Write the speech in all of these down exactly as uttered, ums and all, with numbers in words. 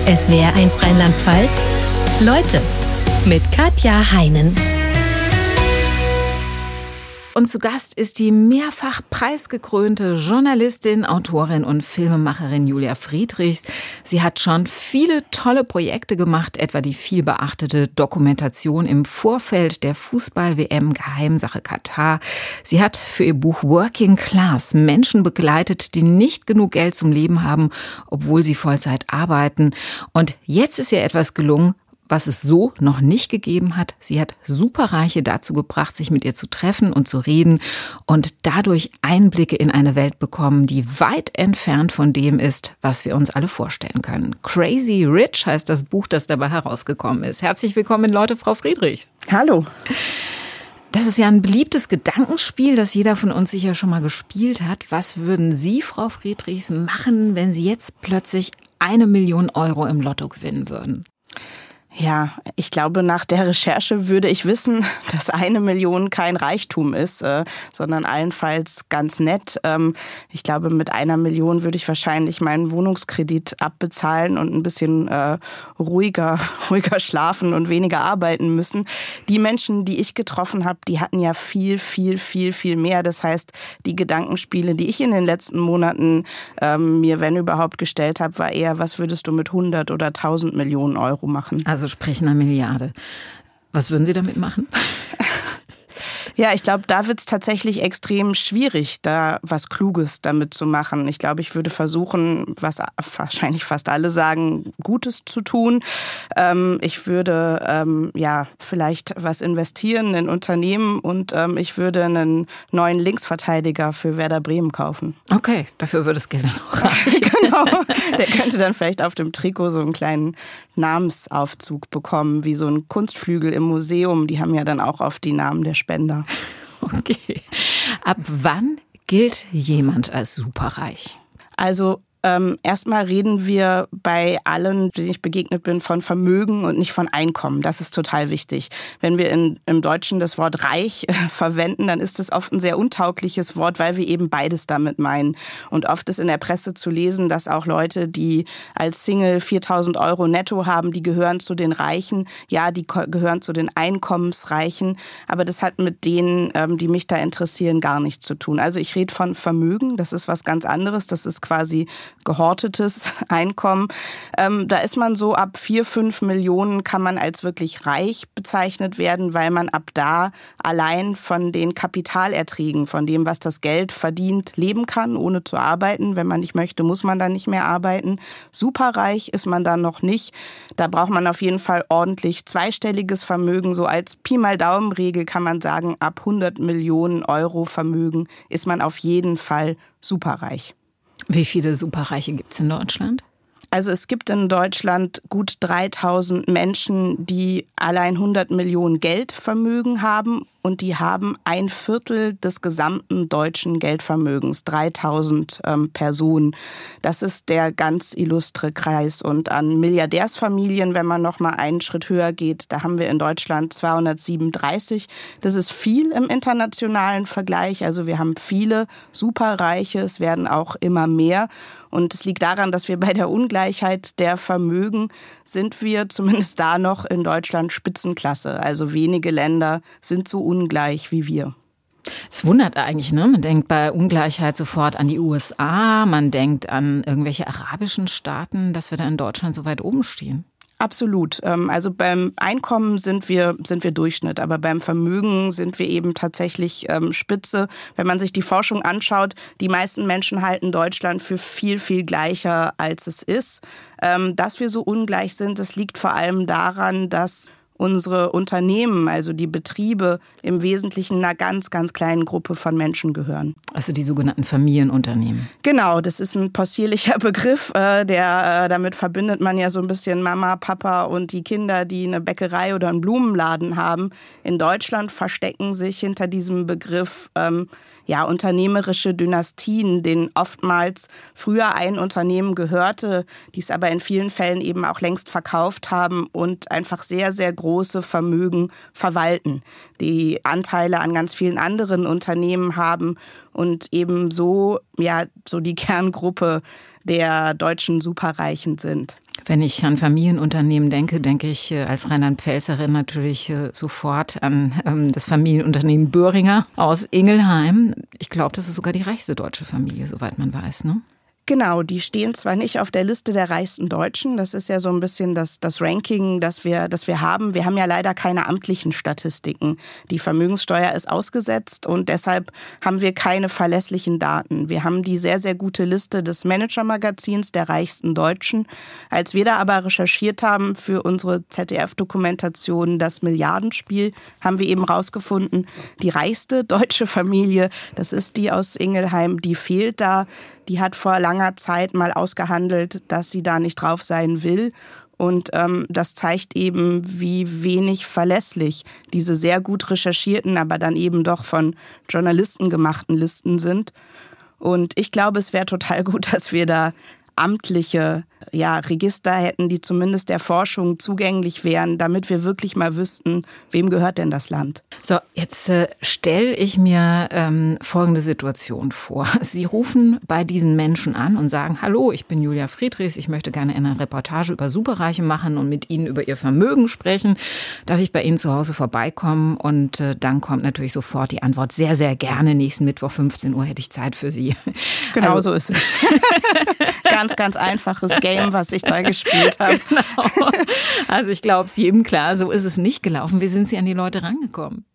S W R eins Rheinland-Pfalz. Leute mit Katja Heinen. Und zu Gast ist die mehrfach preisgekrönte Journalistin, Autorin und Filmemacherin Julia Friedrichs. Sie hat schon viele tolle Projekte gemacht, etwa die vielbeachtete Dokumentation im Vorfeld der Fußball-W M Geheimsache Katar. Sie hat für ihr Buch Working Class Menschen begleitet, die nicht genug Geld zum Leben haben, obwohl sie Vollzeit arbeiten. Und jetzt ist ihr etwas gelungen, was es so noch nicht gegeben hat. Sie hat Superreiche dazu gebracht, sich mit ihr zu treffen und zu reden und dadurch Einblicke in eine Welt bekommen, die weit entfernt von dem ist, was wir uns alle vorstellen können. Crazy Rich heißt das Buch, das dabei herausgekommen ist. Herzlich willkommen, Leute, Frau Friedrichs. Hallo. Das ist ja ein beliebtes Gedankenspiel, das jeder von uns sicher schon mal gespielt hat. Was würden Sie, Frau Friedrichs, machen, wenn Sie jetzt plötzlich eine Million Euro im Lotto gewinnen würden? Ja, ich glaube, nach der Recherche würde ich wissen, dass eine Million kein Reichtum ist, äh, sondern allenfalls ganz nett. Ähm, ich glaube, mit einer Million würde ich wahrscheinlich meinen Wohnungskredit abbezahlen und ein bisschen äh, ruhiger, ruhiger schlafen und weniger arbeiten müssen. Die Menschen, die ich getroffen habe, die hatten ja viel, viel, viel, viel mehr. Das heißt, die Gedankenspiele, die ich in den letzten Monaten ähm, mir, wenn überhaupt, gestellt habe, war eher, was würdest du mit hundert oder tausend Millionen Euro machen? Also sprich einer Milliarde. Was würden Sie damit machen? Ja, ich glaube, da wird es tatsächlich extrem schwierig, da was Kluges damit zu machen. Ich glaube, ich würde versuchen, was wahrscheinlich fast alle sagen, Gutes zu tun. Ähm, ich würde ähm, ja vielleicht was investieren in Unternehmen und ähm, ich würde einen neuen Linksverteidiger für Werder Bremen kaufen. Okay, dafür würde das Geld dann auch reichen. Genau, der könnte dann vielleicht auf dem Trikot so einen kleinen Namensaufzug bekommen, wie so ein Kunstflügel im Museum. Die haben ja dann auch oft die Namen der Spender. Okay. Ab wann gilt jemand als superreich? Also ähm, erstmal reden wir bei allen, denen ich begegnet bin, von Vermögen und nicht von Einkommen. Das ist total wichtig. Wenn wir in, im Deutschen das Wort reich äh, verwenden, dann ist das oft ein sehr untaugliches Wort, weil wir eben beides damit meinen. Und oft ist in der Presse zu lesen, dass auch Leute, die als Single viertausend Euro netto haben, die gehören zu den Reichen. Ja, die ko- gehören zu den Einkommensreichen. Aber das hat mit denen, ähm, die mich da interessieren, gar nichts zu tun. Also ich rede von Vermögen. Das ist was ganz anderes. Das ist quasi gehortetes Einkommen. Ähm, da ist man so ab vier, fünf Millionen kann man als wirklich reich bezeichnet werden, weil man ab da allein von den Kapitalerträgen, von dem, was das Geld verdient, leben kann, ohne zu arbeiten. Wenn man nicht möchte, muss man dann nicht mehr arbeiten. Superreich ist man dann noch nicht. Da braucht man auf jeden Fall ordentlich zweistelliges Vermögen. So als Pi mal Daumen-Regel kann man sagen, ab hundert Millionen Euro Vermögen ist man auf jeden Fall superreich. Wie viele Superreiche gibt es in Deutschland? Also es gibt in Deutschland gut dreitausend Menschen, die allein hundert Millionen Geldvermögen haben und die haben ein Viertel des gesamten deutschen Geldvermögens, dreitausend ähm, Personen. Das ist der ganz illustre Kreis. Und an Milliardärsfamilien, wenn man noch mal einen Schritt höher geht, da haben wir in Deutschland zweihundertsiebenunddreißig. Das ist viel im internationalen Vergleich. Also wir haben viele Superreiche, es werden auch immer mehr. Und es liegt daran, dass wir bei der Ungleichheit der Vermögen sind wir zumindest da noch in Deutschland Spitzenklasse. Also wenige Länder sind so ungleich wie wir. Es wundert eigentlich, ne? Man denkt bei Ungleichheit sofort an die U S A, man denkt an irgendwelche arabischen Staaten, dass wir da in Deutschland so weit oben stehen. Absolut. Also beim Einkommen sind wir, sind wir Durchschnitt, aber beim Vermögen sind wir eben tatsächlich ähm, Spitze. Wenn man sich die Forschung anschaut, die meisten Menschen halten Deutschland für viel, viel gleicher, als es ist. Ähm, dass wir so ungleich sind, das liegt vor allem daran, dass unsere Unternehmen, also die Betriebe, im Wesentlichen einer ganz, ganz kleinen Gruppe von Menschen gehören. Also die sogenannten Familienunternehmen. Genau, das ist ein possierlicher Begriff, äh, der äh, damit verbindet man ja so ein bisschen Mama, Papa und die Kinder, die eine Bäckerei oder einen Blumenladen haben. In Deutschland verstecken sich hinter diesem Begriff ähm, ja, unternehmerische Dynastien, denen oftmals früher ein Unternehmen gehörte, die es aber in vielen Fällen eben auch längst verkauft haben und einfach sehr, sehr große Vermögen verwalten, die Anteile an ganz vielen anderen Unternehmen haben und eben so, ja, so die Kerngruppe der deutschen Superreichen sind. Wenn ich an Familienunternehmen denke, denke ich als Rheinland-Pfälzerin natürlich sofort an das Familienunternehmen Böhringer aus Ingelheim. Ich glaube, das ist sogar die reichste deutsche Familie, soweit man weiß, ne? Genau, die stehen zwar nicht auf der Liste der reichsten Deutschen, das ist ja so ein bisschen das, das Ranking, das wir, das wir haben. Wir haben ja leider keine amtlichen Statistiken. Die Vermögenssteuer ist ausgesetzt und deshalb haben wir keine verlässlichen Daten. Wir haben die sehr, sehr gute Liste des Manager-Magazins der reichsten Deutschen. Als wir da aber recherchiert haben für unsere Z D F-Dokumentation Das Milliardenspiel, haben wir eben rausgefunden, die reichste deutsche Familie, das ist die aus Ingelheim, die fehlt da. Die hat vor langer Zeit mal ausgehandelt, dass sie da nicht drauf sein will. Und ähm, das zeigt eben, wie wenig verlässlich diese sehr gut recherchierten, aber dann eben doch von Journalisten gemachten Listen sind. Und ich glaube, es wäre total gut, dass wir da amtliche ja, Register hätten, die zumindest der Forschung zugänglich wären, damit wir wirklich mal wüssten, wem gehört denn das Land. So, jetzt äh, stelle ich mir ähm, folgende Situation vor. Sie rufen bei diesen Menschen an und sagen, hallo, ich bin Julia Friedrichs, ich möchte gerne eine Reportage über Superreiche machen und mit Ihnen über Ihr Vermögen sprechen. Darf ich bei Ihnen zu Hause vorbeikommen? Und äh, dann kommt natürlich sofort die Antwort, sehr, sehr gerne, nächsten Mittwoch fünfzehn Uhr hätte ich Zeit für Sie. Genau also, so ist es. Ganz, ganz einfaches Game, was ich da gespielt habe. Genau. Also ich glaube es jedem klar, so ist es nicht gelaufen. Wie sind Sie an die Leute rangekommen?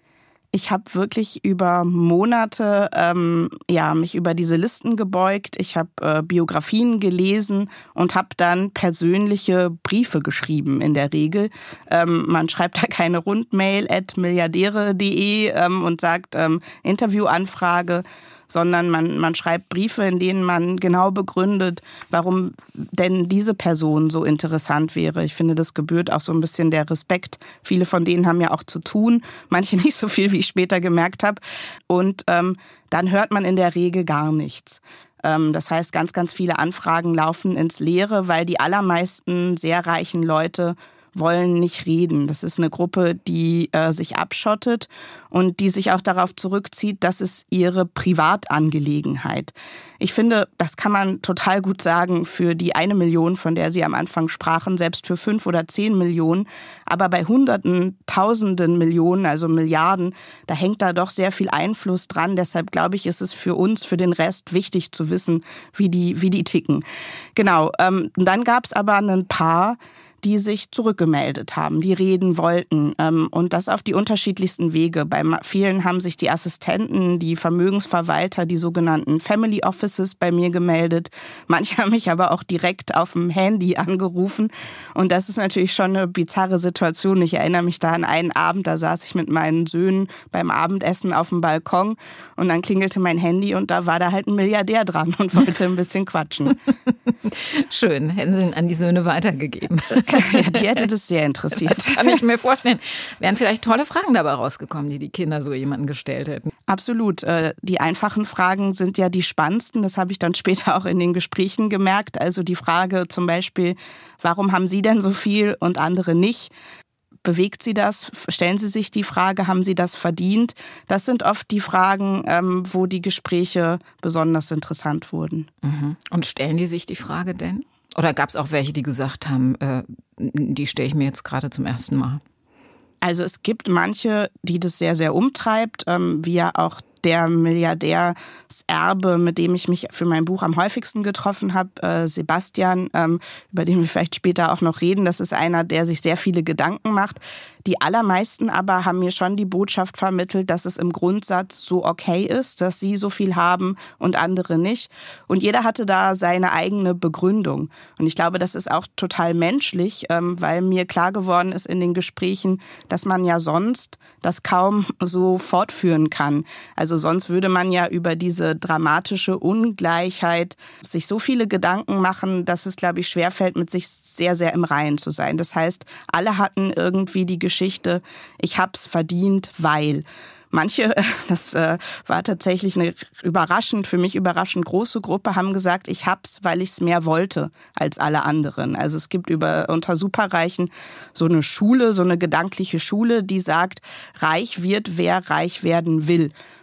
Ich habe wirklich über Monate ähm, ja, mich über diese Listen gebeugt. Ich habe äh, Biografien gelesen und habe dann persönliche Briefe geschrieben in der Regel. Ähm, man schreibt da keine Rundmail at milliardäre punkt de ähm, und sagt ähm, Interviewanfrage, sondern man, man schreibt Briefe, in denen man genau begründet, warum denn diese Person so interessant wäre. Ich finde, das gebührt auch so ein bisschen der Respekt. Viele von denen haben ja auch zu tun, manche nicht so viel, wie ich später gemerkt habe. Und ähm, dann hört man in der Regel gar nichts. Ähm, das heißt, ganz, ganz viele Anfragen laufen ins Leere, weil die allermeisten sehr reichen Leute wollen nicht reden. Das ist eine Gruppe, die äh, sich abschottet und die sich auch darauf zurückzieht, das ist ihre Privatangelegenheit. Ich finde, das kann man total gut sagen für die eine Million, von der Sie am Anfang sprachen, selbst für fünf oder zehn Millionen. Aber bei Hunderten, Tausenden Millionen, also Milliarden, da hängt da doch sehr viel Einfluss dran. Deshalb glaube ich, ist es für uns, für den Rest wichtig zu wissen, wie die, wie die ticken. Genau. Ähm, dann gab es aber ein paar, die sich zurückgemeldet haben, die reden wollten und das auf die unterschiedlichsten Wege. Bei vielen haben sich die Assistenten, die Vermögensverwalter, die sogenannten Family Offices bei mir gemeldet. Manche haben mich aber auch direkt auf dem Handy angerufen und das ist natürlich schon eine bizarre Situation. Ich erinnere mich da an einen Abend, da saß ich mit meinen Söhnen beim Abendessen auf dem Balkon und dann klingelte mein Handy und da war da halt ein Milliardär dran und wollte ein bisschen quatschen. Schön, hätten Sie ihn an die Söhne weitergegeben. Ja, die hätte das sehr interessiert. Das kann ich mir vorstellen. Wären vielleicht tolle Fragen dabei rausgekommen, die die Kinder so jemanden gestellt hätten. Absolut. Die einfachen Fragen sind ja die spannendsten. Das habe ich dann später auch in den Gesprächen gemerkt. Also die Frage zum Beispiel, warum haben Sie denn so viel und andere nicht? Bewegt Sie das? Stellen Sie sich die Frage, haben Sie das verdient? Das sind oft die Fragen, wo die Gespräche besonders interessant wurden. Und stellen die sich die Frage denn? Oder gab es auch welche, die gesagt haben, äh, die stelle ich mir jetzt gerade zum ersten Mal? Also es gibt manche, die das sehr, sehr umtreibt, ähm, wie ja auch der Milliardärserbe, mit dem ich mich für mein Buch am häufigsten getroffen habe, äh, Sebastian, ähm, über den wir vielleicht später auch noch reden. Das ist einer, der sich sehr viele Gedanken macht. Die allermeisten aber haben mir schon die Botschaft vermittelt, dass es im Grundsatz so okay ist, dass sie so viel haben und andere nicht. Und jeder hatte da seine eigene Begründung. Und ich glaube, das ist auch total menschlich, ähm, weil mir klar geworden ist in den Gesprächen, dass man ja sonst das kaum so fortführen kann. Also sonst würde man ja über diese dramatische Ungleichheit sich so viele Gedanken machen, dass es, glaube ich, schwerfällt, mit sich sehr, sehr im Reinen zu sein. Das heißt, alle hatten irgendwie die Geschichte, ich hab's verdient, weil... Manche, das war tatsächlich eine überraschend, für mich überraschend große Gruppe, haben gesagt, ich hab's, weil ich's mehr wollte als alle anderen. Also es gibt über unter Superreichen so eine Schule, so eine gedankliche Schule, die sagt, reich wird, wer reich werden will.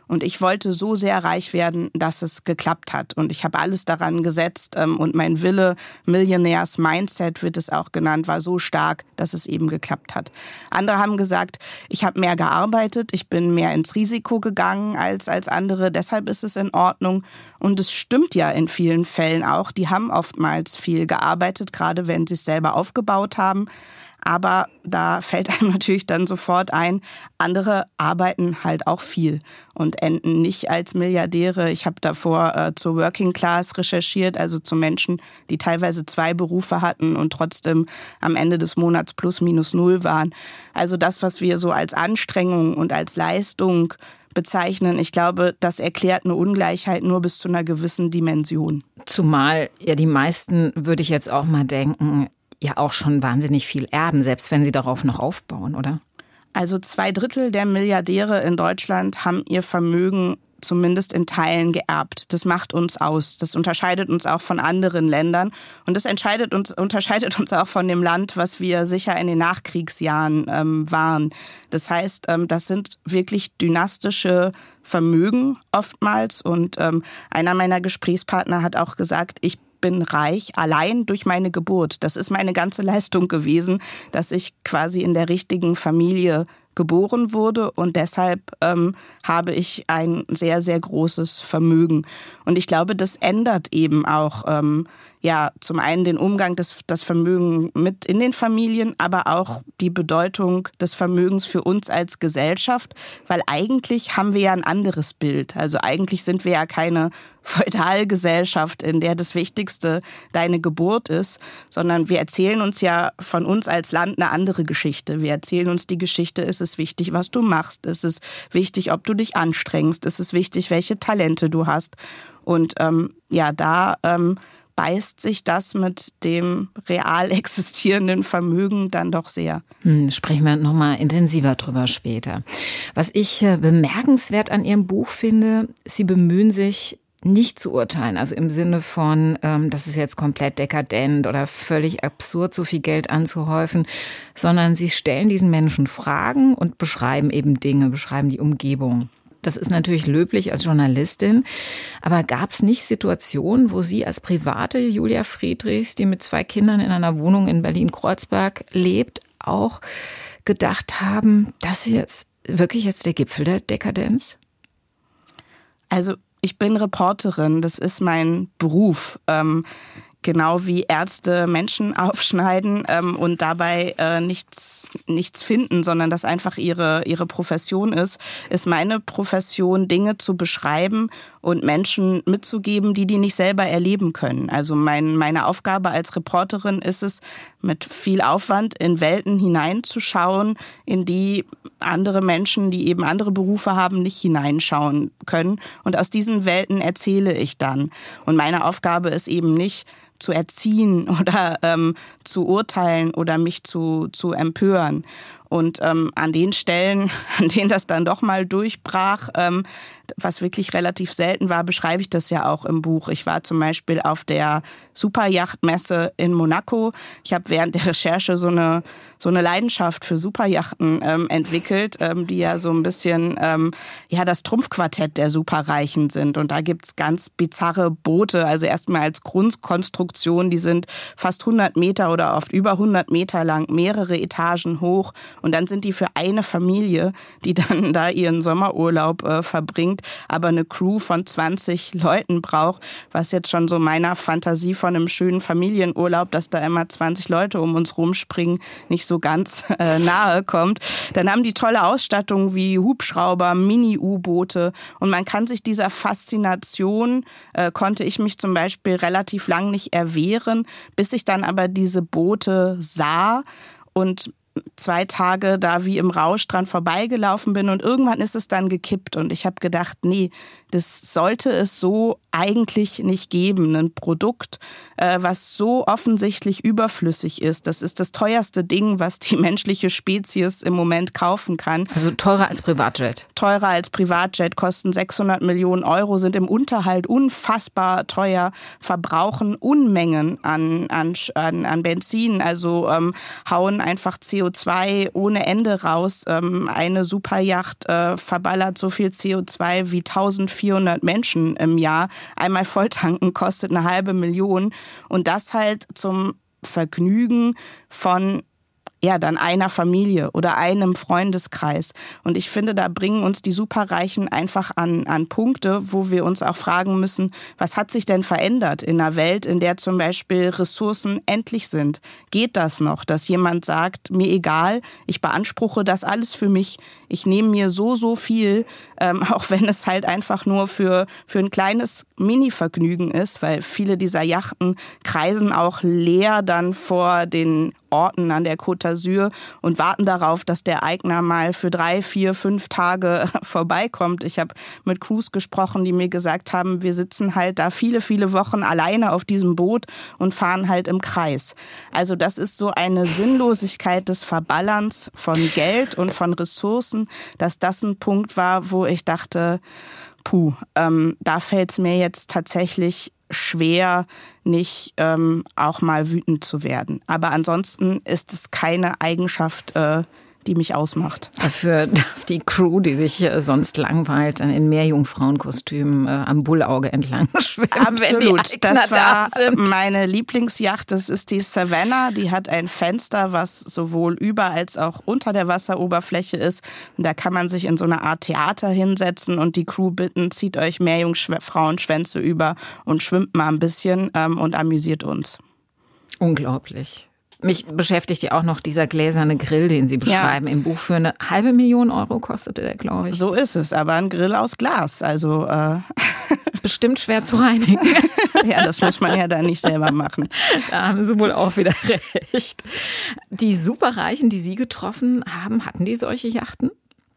Und ich wollte so sehr reich werden, dass es geklappt hat. Und ich habe alles daran gesetzt. Und mein Wille, Millionärs Mindset wird es auch genannt, war so stark, dass es eben geklappt hat. Andere haben gesagt, ich habe mehr gearbeitet, ich bin mehr ins Risiko gegangen als, als andere. Deshalb ist es in Ordnung. Und es stimmt ja in vielen Fällen auch. Die haben oftmals viel gearbeitet, gerade wenn sie es selber aufgebaut haben. Aber da fällt einem natürlich dann sofort ein, andere arbeiten halt auch viel und enden nicht als Milliardäre. Ich habe davor äh, zur Working Class recherchiert, also zu Menschen, die teilweise zwei Berufe hatten und trotzdem am Ende des Monats plus minus null waren. Also das, was wir so als Anstrengung und als Leistung bezeichnen, ich glaube, das erklärt eine Ungleichheit nur bis zu einer gewissen Dimension. Zumal ja die meisten, würde ich jetzt auch mal denken, ja auch schon wahnsinnig viel erben, selbst wenn sie darauf noch aufbauen, oder? Also zwei Drittel der Milliardäre in Deutschland haben ihr Vermögen zumindest in Teilen geerbt. Das macht uns aus. Das unterscheidet uns auch von anderen Ländern. Und das entscheidet uns, unterscheidet uns auch von dem Land, was wir sicher in den Nachkriegsjahren ähm, waren. Das heißt, ähm, das sind wirklich dynastische Vermögen oftmals. Und ähm, einer meiner Gesprächspartner hat auch gesagt, ich bin reich allein durch meine Geburt. Das ist meine ganze Leistung gewesen, dass ich quasi in der richtigen Familie geboren wurde und deshalb ähm, habe ich ein sehr, sehr großes Vermögen. Und ich glaube, das ändert eben auch ähm, ja zum einen den Umgang des das Vermögen mit in den Familien, aber auch die Bedeutung des Vermögens für uns als Gesellschaft, weil eigentlich haben wir ja ein anderes Bild. Also eigentlich sind wir ja keine Feudalgesellschaft, in der das Wichtigste deine Geburt ist, sondern wir erzählen uns ja von uns als Land eine andere Geschichte. Wir erzählen uns die Geschichte, ist es wichtig, was du machst, ist es wichtig, ob du dich anstrengst, ist es wichtig, welche Talente du hast. Und ähm, ja, da ähm, beißt sich das mit dem real existierenden Vermögen dann doch sehr. Hm, sprechen wir nochmal intensiver drüber später. Was ich äh, bemerkenswert an Ihrem Buch finde, Sie bemühen sich, nicht zu urteilen, also im Sinne von, ähm, das ist jetzt komplett dekadent oder völlig absurd, so viel Geld anzuhäufen, sondern Sie stellen diesen Menschen Fragen und beschreiben eben Dinge, beschreiben die Umgebung. Das ist natürlich löblich als Journalistin, aber gab es nicht Situationen, wo Sie als private Julia Friedrichs, die mit zwei Kindern in einer Wohnung in Berlin-Kreuzberg lebt, auch gedacht haben, das hier ist wirklich jetzt der Gipfel der Dekadenz? Also ich bin Reporterin, das ist mein Beruf. Ähm, genau wie Ärzte Menschen aufschneiden ähm, und dabei äh, nichts, nichts finden, sondern das einfach ihre, ihre Profession ist, ist meine Profession, Dinge zu beschreiben und Menschen mitzugeben, die die nicht selber erleben können. Also mein, meine Aufgabe als Reporterin ist es, mit viel Aufwand in Welten hineinzuschauen, in die andere Menschen, die eben andere Berufe haben, nicht hineinschauen können. Und aus diesen Welten erzähle ich dann. Und meine Aufgabe ist eben nicht, zu erziehen oder ähm, zu urteilen oder mich zu, zu empören. Und ähm, an den Stellen, an denen das dann doch mal durchbrach, ähm, was wirklich relativ selten war, beschreibe ich das ja auch im Buch. Ich war zum Beispiel auf der Superjachtmesse in Monaco. Ich habe während der Recherche so eine, so eine Leidenschaft für Superjachten ähm, entwickelt, ähm, die ja so ein bisschen ähm, ja das Trumpfquartett der Superreichen sind. Und da gibt's ganz bizarre Boote, also erstmal als Grundkonstruktion, die sind fast hundert Meter oder oft über hundert Meter lang, mehrere Etagen hoch. Und dann sind die für eine Familie, die dann da ihren Sommerurlaub äh, verbringt, aber eine Crew von zwanzig Leuten braucht, was jetzt schon so meiner Fantasie von einem schönen Familienurlaub, dass da immer zwanzig Leute um uns rumspringen, nicht so ganz äh, nahe kommt. Dann haben die tolle Ausstattung wie Hubschrauber, Mini-U-Boote und man kann sich dieser Faszination, äh, konnte ich mich zum Beispiel relativ lang nicht erwehren, bis ich dann aber diese Boote sah und zwei Tage da wie im Rausch dran vorbeigelaufen bin und irgendwann ist es dann gekippt und ich habe gedacht, nee, Das sollte es so eigentlich nicht geben. Ein Produkt, äh, was so offensichtlich überflüssig ist. Das ist das teuerste Ding, was die menschliche Spezies im Moment kaufen kann. Also teurer als Privatjet. Teurer als Privatjet, kosten sechshundert Millionen Euro, sind im Unterhalt unfassbar teuer, verbrauchen Unmengen an, an, an, an Benzin, also ähm, hauen einfach C O zwei ohne Ende raus. Ähm, eine Superjacht äh, verballert so viel C O zwei wie eintausendvierhundert Menschen im Jahr. Einmal volltanken kostet eine halbe Million. Und das halt zum Vergnügen von ja, dann einer Familie oder einem Freundeskreis. Und ich finde, da bringen uns die Superreichen einfach an, an Punkte, wo wir uns auch fragen müssen, was hat sich denn verändert in einer Welt, in der zum Beispiel Ressourcen endlich sind? Geht das noch, dass jemand sagt, mir egal, ich beanspruche das alles für mich, ich nehme mir so, so viel, ähm, auch wenn es halt einfach nur für, für ein kleines Mini-Vergnügen ist, weil viele dieser Yachten kreisen auch leer dann vor den Orten an der Côte d'Azur und warten darauf, dass der Eigner mal für drei, vier, fünf Tage vorbeikommt. Ich habe mit Crews gesprochen, die mir gesagt haben, wir sitzen halt da viele, viele Wochen alleine auf diesem Boot und fahren halt im Kreis. Also das ist so eine Sinnlosigkeit des Verballerns von Geld und von Ressourcen, dass das ein Punkt war, wo ich dachte, puh, ähm, da fällt es mir jetzt tatsächlich schwer, nicht ähm, auch mal wütend zu werden. Aber ansonsten ist es keine Eigenschaft, äh, die mich ausmacht. Dafür darf die Crew, die sich äh, sonst langweilt, in Meerjungfrauenkostümen äh, am Bullauge entlang schwimmen. Absolut. Das war da meine Lieblingsjacht. Das ist die Savannah. Die hat ein Fenster, was sowohl über als auch unter der Wasseroberfläche ist. Und da kann man sich in so eine Art Theater hinsetzen und die Crew bitten, zieht euch Meerjungfrauenschwänze über und schwimmt mal ein bisschen ähm, und amüsiert uns. Unglaublich. Mich beschäftigt ja auch noch dieser gläserne Grill, den Sie beschreiben. Ja. Im Buch für eine halbe Million Euro kostete der, glaube ich. So ist es, aber ein Grill aus Glas. Also äh bestimmt schwer zu reinigen. Ja, das muss man ja dann nicht selber machen. Da haben Sie wohl auch wieder recht. Die Superreichen, die Sie getroffen haben, hatten die solche Yachten?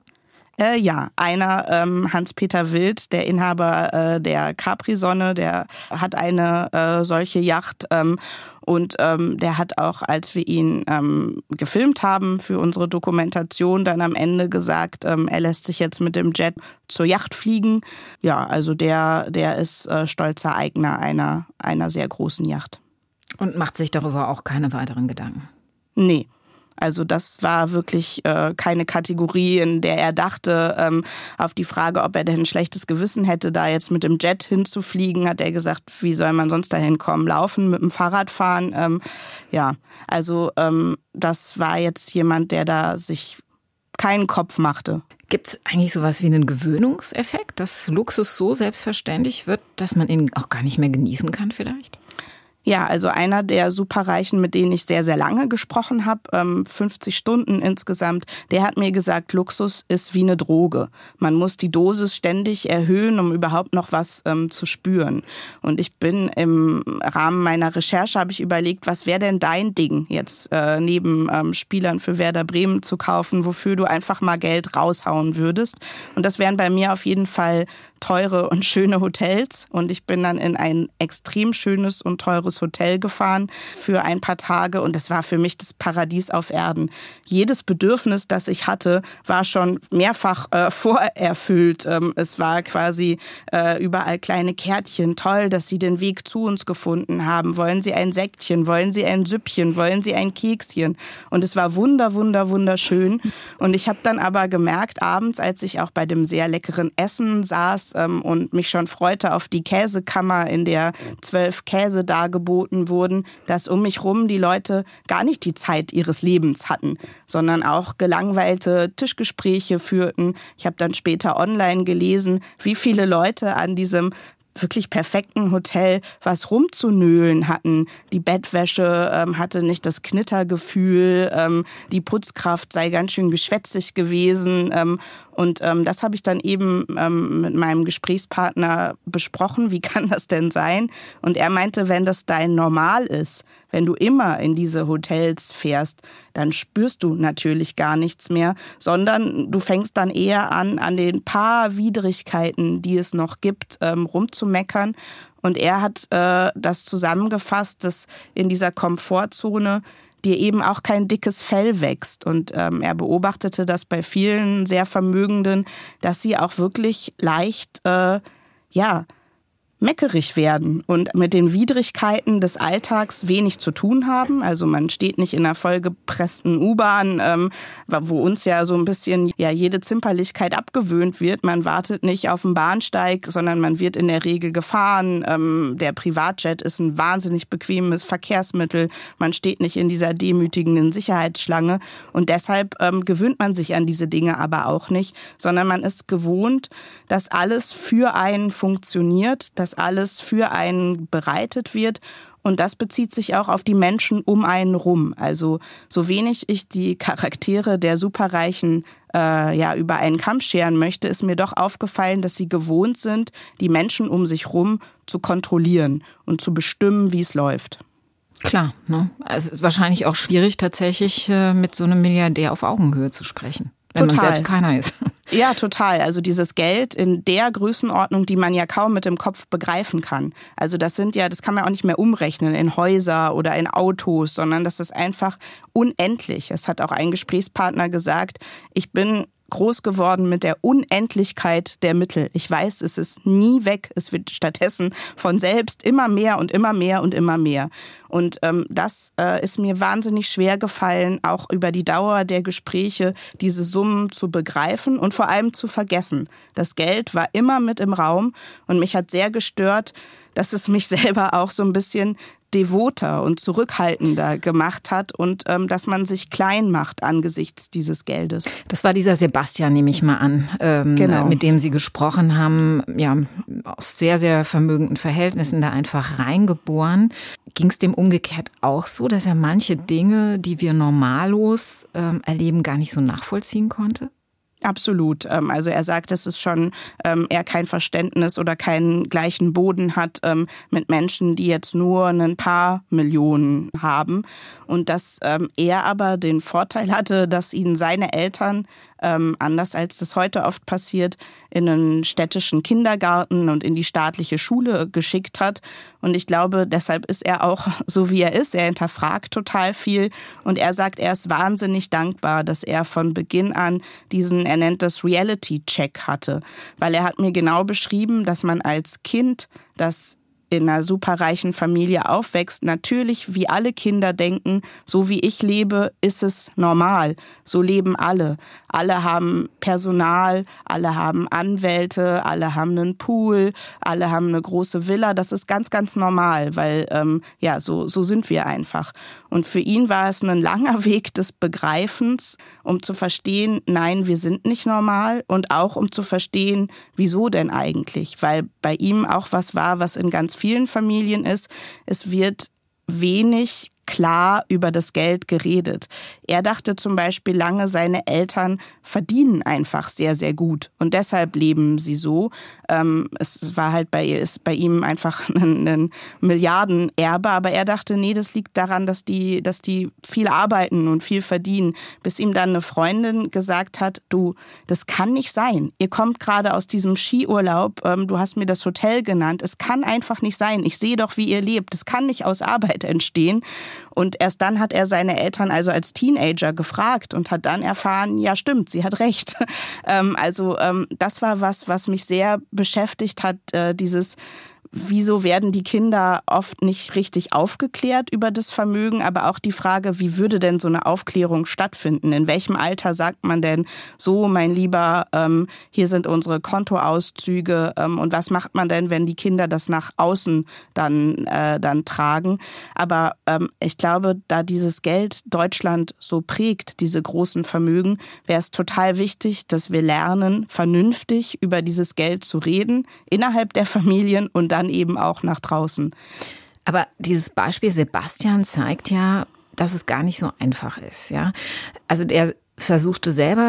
Äh, ja, einer, ähm, Hans-Peter Wild, der Inhaber äh, der Capri-Sonne, der hat eine äh, solche Yacht ähm, und ähm, der hat auch, als wir ihn ähm, gefilmt haben für unsere Dokumentation, dann am Ende gesagt, ähm, er lässt sich jetzt mit dem Jet zur Yacht fliegen. Ja, also der, der ist äh, stolzer Eigner einer, einer sehr großen Yacht. Und macht sich darüber auch keine weiteren Gedanken? Nee. Also das war wirklich äh, keine Kategorie, in der er dachte, ähm, auf die Frage, ob er denn ein schlechtes Gewissen hätte, da jetzt mit dem Jet hinzufliegen, hat er gesagt, wie soll man sonst dahin kommen? Laufen, mit dem Fahrrad fahren? Ähm, ja, also ähm, das war jetzt jemand, der da sich keinen Kopf machte. Gibt es eigentlich sowas wie einen Gewöhnungseffekt, dass Luxus so selbstverständlich wird, dass man ihn auch gar nicht mehr genießen kann vielleicht? Ja, also einer der Superreichen, mit denen ich sehr, sehr lange gesprochen habe, fünfzig Stunden insgesamt, der hat mir gesagt, Luxus ist wie eine Droge. Man muss die Dosis ständig erhöhen, um überhaupt noch was ähm, zu spüren. Und ich bin im Rahmen meiner Recherche, habe ich überlegt, was wäre denn dein Ding jetzt äh, neben ähm, Spielern für Werder Bremen zu kaufen, wofür du einfach mal Geld raushauen würdest. Und das wären bei mir auf jeden Fall teure und schöne Hotels. Und ich bin dann in ein extrem schönes und teures Hotel gefahren für ein paar Tage. Und das war für mich das Paradies auf Erden. Jedes Bedürfnis, das ich hatte, war schon mehrfach äh, vorerfüllt. Ähm, es war quasi äh, überall kleine Kärtchen. Toll, dass Sie den Weg zu uns gefunden haben. Wollen Sie ein Säckchen? Wollen Sie ein Süppchen? Wollen Sie ein Kekschen? Und es war wunder, wunder, wunderschön. Und ich habe dann aber gemerkt, abends, als ich auch bei dem sehr leckeren Essen saß, und mich schon freute auf die Käsekammer, in der zwölf Käse dargeboten wurden, dass um mich rum die Leute gar nicht die Zeit ihres Lebens hatten, sondern auch gelangweilte Tischgespräche führten. Ich habe dann später online gelesen, wie viele Leute an diesem wirklich perfekten Hotel was rumzunölen hatten. Die Bettwäsche ähm, hatte nicht das Knittergefühl, ähm, die Putzkraft sei ganz schön geschwätzig gewesen. Ähm, Und ähm, das habe ich dann eben ähm, mit meinem Gesprächspartner besprochen. Wie kann das denn sein? Und er meinte, wenn das dein Normal ist, wenn du immer in diese Hotels fährst, dann spürst du natürlich gar nichts mehr, sondern du fängst dann eher an, an den paar Widrigkeiten, die es noch gibt, ähm, rumzumeckern. Und er hat äh, das zusammengefasst, dass in dieser Komfortzone dir eben auch kein dickes Fell wächst. Und ähm, er beobachtete das bei vielen sehr Vermögenden, dass sie auch wirklich leicht, äh, ja, meckerig werden und mit den Widrigkeiten des Alltags wenig zu tun haben. Also man steht nicht in einer vollgepressten U-Bahn, ähm, wo uns ja so ein bisschen ja jede Zimperlichkeit abgewöhnt wird. Man wartet nicht auf den Bahnsteig, sondern man wird in der Regel gefahren. Ähm, der Privatjet ist ein wahnsinnig bequemes Verkehrsmittel. Man steht nicht in dieser demütigenden Sicherheitsschlange und deshalb ähm, gewöhnt man sich an diese Dinge aber auch nicht, sondern man ist gewohnt, dass alles für einen funktioniert, dass alles für einen bereitet wird. Und das bezieht sich auch auf die Menschen um einen rum. Also so wenig ich die Charaktere der Superreichen äh, ja, über einen Kamm scheren möchte, ist mir doch aufgefallen, dass sie gewohnt sind, die Menschen um sich rum zu kontrollieren und zu bestimmen, wie es läuft. Klar, ne? Also wahrscheinlich auch schwierig, tatsächlich äh, mit so einem Milliardär auf Augenhöhe zu sprechen, wenn Total. man selbst keiner ist. Ja, total. Also dieses Geld in der Größenordnung, die man ja kaum mit dem Kopf begreifen kann. Also das sind ja, das kann man auch nicht mehr umrechnen in Häuser oder in Autos, sondern das ist einfach unendlich. Es hat auch ein Gesprächspartner gesagt, ich bin groß geworden mit der Unendlichkeit der Mittel. Ich weiß, es ist nie weg. Es wird stattdessen von selbst immer mehr und immer mehr und immer mehr. Und ähm, das äh, ist mir wahnsinnig schwer gefallen, auch über die Dauer der Gespräche diese Summen zu begreifen und vor allem zu vergessen. Das Geld war immer mit im Raum und mich hat sehr gestört, dass es mich selber auch so ein bisschen devoter und zurückhaltender gemacht hat und ähm, dass man sich klein macht angesichts dieses Geldes. Das war dieser Sebastian, nehme ich mal an, ähm, genau. mit dem Sie gesprochen haben, ja, aus sehr, sehr vermögenden Verhältnissen da einfach reingeboren. Ging es dem umgekehrt auch so, dass er manche Dinge, die wir normallos ähm, erleben, gar nicht so nachvollziehen konnte? Absolut. Also er sagt, dass es schon ähm, er kein Verständnis oder keinen gleichen Boden hat ähm, mit Menschen, die jetzt nur ein paar Millionen haben. Und dass ähm, er aber den Vorteil hatte, dass ihn seine Eltern, ähm, anders als das heute oft passiert, in einen städtischen Kindergarten und in die staatliche Schule geschickt hat. Und ich glaube, deshalb ist er auch so, wie er ist. Er hinterfragt total viel. Und er sagt, er ist wahnsinnig dankbar, dass er von Beginn an diesen, er nennt das Reality-Check hatte. Weil er hat mir genau beschrieben, dass man als Kind, das in einer superreichen Familie aufwächst, natürlich wie alle Kinder denken, so wie ich lebe, ist es normal. So leben alle. Alle haben Personal, alle haben Anwälte, alle haben einen Pool, alle haben eine große Villa. Das ist ganz, ganz normal, weil ähm, ja, so, so sind wir einfach. Und für ihn war es ein langer Weg des Begreifens, um zu verstehen, nein, wir sind nicht normal und auch um zu verstehen, wieso denn eigentlich? Weil bei ihm auch was war, was in ganz vielen Familien ist, es wird wenig klar über das Geld geredet. Er dachte zum Beispiel lange, seine Eltern verdienen einfach sehr, sehr gut und deshalb leben sie so. Ähm, es war halt bei, ist bei ihm einfach ein, ein Milliardenerbe, aber er dachte, nee, das liegt daran, dass die, dass die viel arbeiten und viel verdienen, bis ihm dann eine Freundin gesagt hat, du, das kann nicht sein. Ihr kommt gerade aus diesem Skiurlaub, ähm, du hast mir das Hotel genannt, es kann einfach nicht sein. Ich sehe doch, wie ihr lebt. Das kann nicht aus Arbeit entstehen. Und erst dann hat er seine Eltern also als Teenager gefragt und hat dann erfahren, ja stimmt, sie hat recht. Ähm, also ähm, das war was, was mich sehr beschäftigt hat, äh, dieses wieso werden die Kinder oft nicht richtig aufgeklärt über das Vermögen, aber auch die Frage, wie würde denn so eine Aufklärung stattfinden? In welchem Alter sagt man denn, so mein Lieber, ähm, hier sind unsere Kontoauszüge ähm, und was macht man denn, wenn die Kinder das nach außen dann, äh, dann tragen? Aber ähm, ich glaube, da dieses Geld Deutschland so prägt, diese großen Vermögen, wäre es total wichtig, dass wir lernen, vernünftig über dieses Geld zu reden, innerhalb der Familien und dann dann eben auch nach draußen. Aber dieses Beispiel Sebastian zeigt ja, dass es gar nicht so einfach ist. Ja? Also der versuchte selber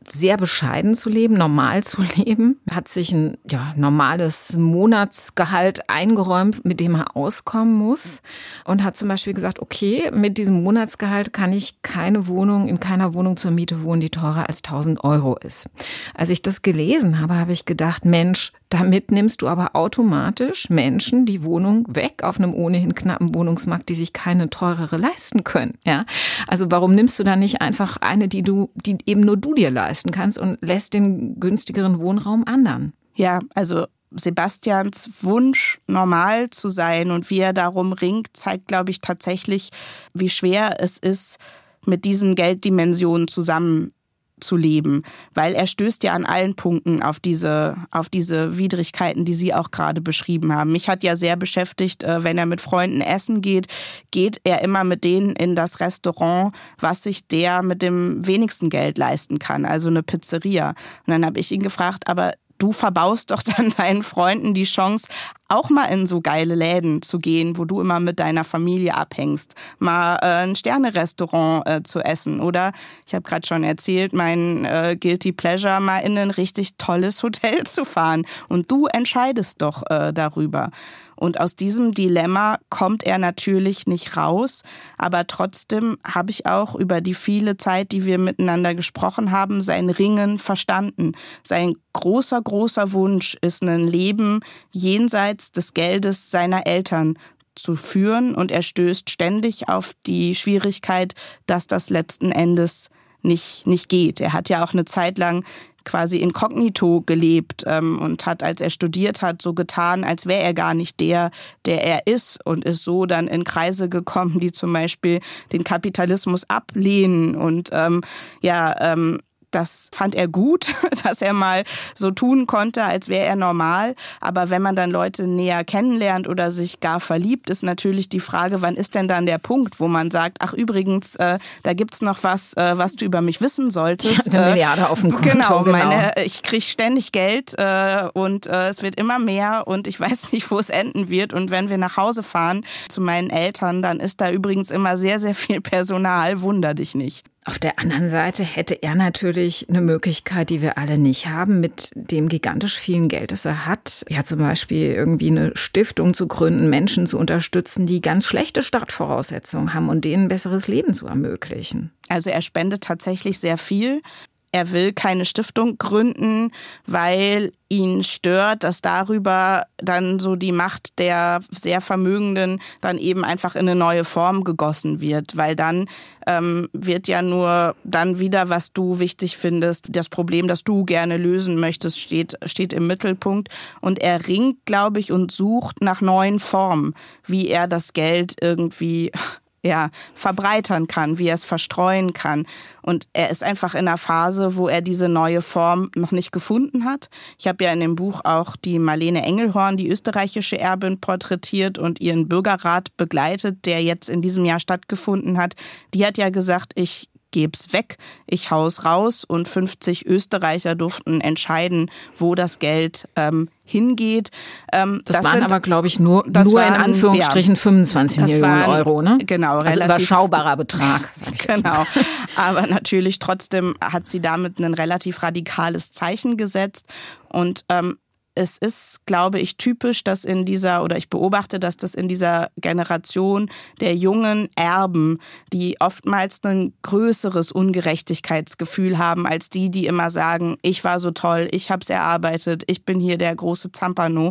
sehr bescheiden zu leben, normal zu leben. Er hat sich ein ja, normales Monatsgehalt eingeräumt, mit dem er auskommen muss. Und hat zum Beispiel gesagt, okay, mit diesem Monatsgehalt kann ich keine Wohnung, in keiner Wohnung zur Miete wohnen, die teurer als tausend Euro ist. Als ich das gelesen habe, habe ich gedacht, Mensch, damit nimmst du aber automatisch Menschen die Wohnung weg auf einem ohnehin knappen Wohnungsmarkt, die sich keine teurere leisten können. Ja? Also warum nimmst du dann nicht einfach eine, die du, die eben nur du dir leisten kannst und lässt den günstigeren Wohnraum anderen? Ja, also Sebastians Wunsch, normal zu sein und wie er darum ringt, zeigt, glaube ich, tatsächlich, wie schwer es ist, mit diesen Gelddimensionen zusammen zu leben, weil er stößt ja an allen Punkten auf diese, auf diese Widrigkeiten, die Sie auch gerade beschrieben haben. Mich hat ja sehr beschäftigt, wenn er mit Freunden essen geht, geht er immer mit denen in das Restaurant, was sich der mit dem wenigsten Geld leisten kann, also eine Pizzeria. Und dann habe ich ihn gefragt, aber du verbaust doch dann deinen Freunden die Chance, auch mal in so geile Läden zu gehen, wo du immer mit deiner Familie abhängst, mal äh, ein Sterne-Restaurant äh, zu essen oder, ich habe gerade schon erzählt, mein äh, Guilty Pleasure, mal in ein richtig tolles Hotel zu fahren und du entscheidest doch äh, darüber. Und aus diesem Dilemma kommt er natürlich nicht raus, aber trotzdem habe ich auch über die viele Zeit, die wir miteinander gesprochen haben, sein Ringen verstanden. Sein großer, großer Wunsch ist ein Leben jenseits des Geldes seiner Eltern zu führen und er stößt ständig auf die Schwierigkeit, dass das letzten Endes nicht, nicht geht. Er hat ja auch eine Zeit lang quasi inkognito gelebt ähm, und hat, als er studiert hat, so getan, als wäre er gar nicht der, der er ist und ist so dann in Kreise gekommen, die zum Beispiel den Kapitalismus ablehnen und ähm, ja, ähm, das fand er gut, dass er mal so tun konnte, als wäre er normal. Aber wenn man dann Leute näher kennenlernt oder sich gar verliebt, ist natürlich die Frage, wann ist denn dann der Punkt, wo man sagt, ach übrigens, äh, da gibt's noch was, äh, was du über mich wissen solltest. Ja, eine Milliarde auf dem Konto. Genau, meine, genau. Ich kriege ständig Geld äh, und äh, es wird immer mehr und ich weiß nicht, wo es enden wird. Und wenn wir nach Hause fahren zu meinen Eltern, dann ist da übrigens immer sehr, sehr viel Personal. Wunder dich nicht. Auf der anderen Seite hätte er natürlich eine Möglichkeit, die wir alle nicht haben, mit dem gigantisch vielen Geld, das er hat. Ja, zum Beispiel irgendwie eine Stiftung zu gründen, Menschen zu unterstützen, die ganz schlechte Startvoraussetzungen haben und denen ein besseres Leben zu ermöglichen. Also er spendet tatsächlich sehr viel. Er will keine Stiftung gründen, weil ihn stört, dass darüber dann so die Macht der sehr Vermögenden dann eben einfach in eine neue Form gegossen wird. Weil dann ähm, wird ja nur dann wieder, was du wichtig findest, das Problem, das du gerne lösen möchtest, steht, steht im Mittelpunkt. Und er ringt, glaube ich, und sucht nach neuen Formen, wie er das Geld irgendwie ja, verbreitern kann, wie er es verstreuen kann. Und er ist einfach in einer Phase, wo er diese neue Form noch nicht gefunden hat. Ich habe ja in dem Buch auch die Marlene Engelhorn, die österreichische Erbin, porträtiert und ihren Bürgerrat begleitet, der jetzt in diesem Jahr stattgefunden hat. Die hat ja gesagt, ich geb's weg, ich hau's raus und fünfzig Österreicher durften entscheiden, wo das Geld ähm, hingeht. Ähm, das, das waren sind, aber, glaube ich, nur, nur waren, in Anführungsstrichen ja, fünfundzwanzig Millionen waren, Euro, ne? Genau, also relativ überschaubarer Betrag. Sag ich genau, aber natürlich trotzdem hat sie damit ein relativ radikales Zeichen gesetzt und ähm, es ist, glaube ich, typisch, dass in dieser, oder ich beobachte, dass das in dieser Generation der jungen Erben, die oftmals ein größeres Ungerechtigkeitsgefühl haben, als die, die immer sagen, ich war so toll, ich habe es erarbeitet, ich bin hier der große Zampano,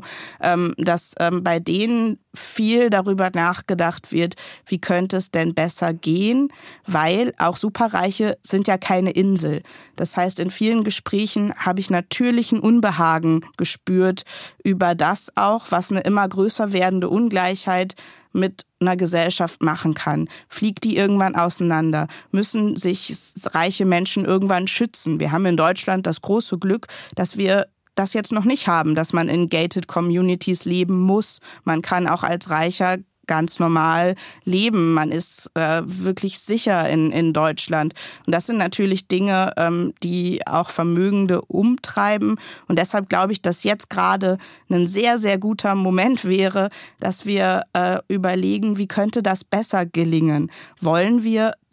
dass bei denen viel darüber nachgedacht wird, wie könnte es denn besser gehen, weil auch Superreiche sind ja keine Insel. Das heißt, in vielen Gesprächen habe ich natürlich ein Unbehagen gespürt über das auch, was eine immer größer werdende Ungleichheit mit einer Gesellschaft machen kann. Fliegt die irgendwann auseinander? Müssen sich reiche Menschen irgendwann schützen? Wir haben in Deutschland das große Glück, dass wir das jetzt noch nicht haben, dass man in gated Communities leben muss. Man kann auch als Reicher ganz normal leben. Man ist äh, wirklich sicher in, in Deutschland. Und das sind natürlich Dinge, ähm, die auch Vermögende umtreiben. Und deshalb glaube ich, dass jetzt gerade ein sehr, sehr guter Moment wäre, dass wir äh, überlegen, wie könnte das besser gelingen? Wollen wir,